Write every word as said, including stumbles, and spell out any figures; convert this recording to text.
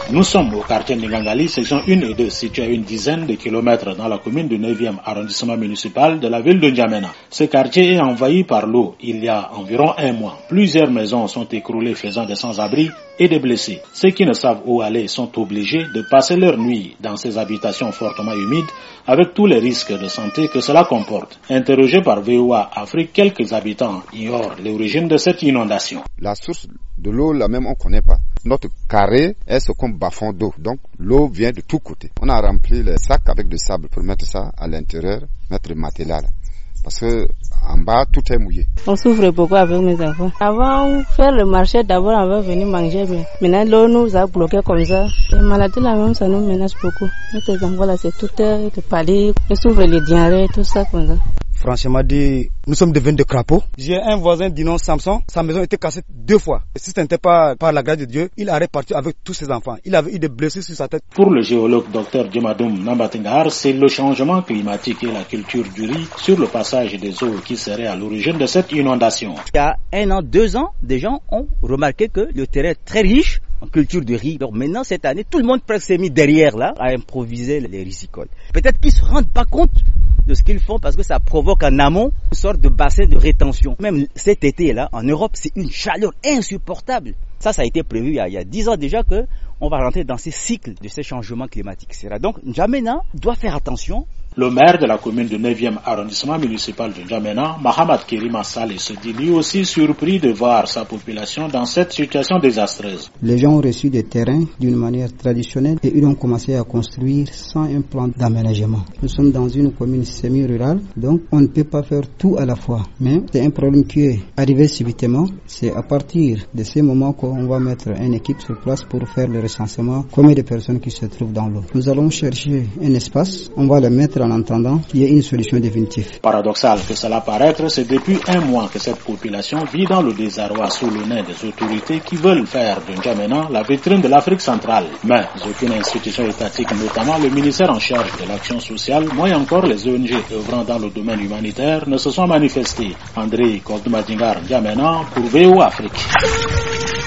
Nous sommes au quartier Ngangali, section un et deux, situé à une dizaine de kilomètres dans la commune du neuvième arrondissement municipal de la ville de N'Djamena. Ce quartier est envahi par l'eau il y a environ un mois. Plusieurs maisons sont écroulées, faisant des sans-abri et des blessés. Ceux qui ne savent où aller sont obligés de passer leur nuit dans ces habitations fortement humides avec tous les risques de santé que cela comporte. Interrogé par V O A Afrique, quelques habitants ignorent l'origine de cette inondation. La source de l'eau, là même, on ne connaît pas. Notre carré est ce qu'on bas-fond d'eau. Donc, l'eau vient de tous côtés. On a rempli les sacs avec du sable pour mettre ça à l'intérieur, mettre le matelas là. Parce que en bas, tout est mouillé. On souffre beaucoup avec mes enfants. Avant, faire le marché, d'abord, on va venir manger. Mais maintenant, l'eau nous a bloqué comme ça. Les maladies, là même, ça nous menace beaucoup. Nos enfants, là, c'est tout est de palier. Ils souffrent les diarrhées, tout ça comme ça. Franchement dit, nous sommes devenus des crapauds. J'ai un voisin du nom Samson, sa maison était cassée deux fois. Et si ce n'était pas par la grâce de Dieu, il aurait parti avec tous ses enfants. Il avait eu des blessures sur sa tête. Pour le géologue docteur Djemadoum Nambatengar, c'est le changement climatique et la culture du riz sur le passage des eaux qui serait à l'origine de cette inondation. Il y a un an, deux ans, des gens ont remarqué que le terrain est très riche en culture de riz. Donc maintenant, cette année, tout le monde presque s'est mis derrière là à improviser les rizicoles. Peut-être qu'ils ne se rendent pas compte de ce qu'ils font parce que ça provoque en amont une sorte de bassin de rétention. Même cet été-là, en Europe, c'est une chaleur insupportable. Ça, ça a été prévu il y a, il y a dix ans déjà que on va rentrer dans ces cycles de ces changements climatiques. Donc, N'Djamena doit faire attention. Le maire de la commune du neuvième arrondissement municipal de N'Djamena, Mahamat Kirima Saleh, se dit lui aussi surpris de voir sa population dans cette situation désastreuse. Les gens ont reçu des terrains d'une manière traditionnelle et ils ont commencé à construire sans un plan d'aménagement. Nous sommes dans une commune semi-rurale, donc on ne peut pas faire tout à la fois. Mais c'est un problème qui est arrivé subitement. C'est à partir de ces moments qu'on va mettre une équipe sur place pour faire le recensement, combien de personnes qui se trouvent dans l'eau. Nous allons chercher un espace, on va le mettre en attendant qu'il y ait une solution définitive. Paradoxal que cela paraître, c'est depuis un mois que cette population vit dans le désarroi sous le nez des autorités qui veulent faire de N'Djamena la vitrine de l'Afrique centrale. Mais aucune institution étatique, notamment le ministère en charge de l'action sociale, moins encore les O N G œuvrant dans le domaine humanitaire, ne se sont manifestés. André Kodoumadingar N'Djamena pour V O A Afrique.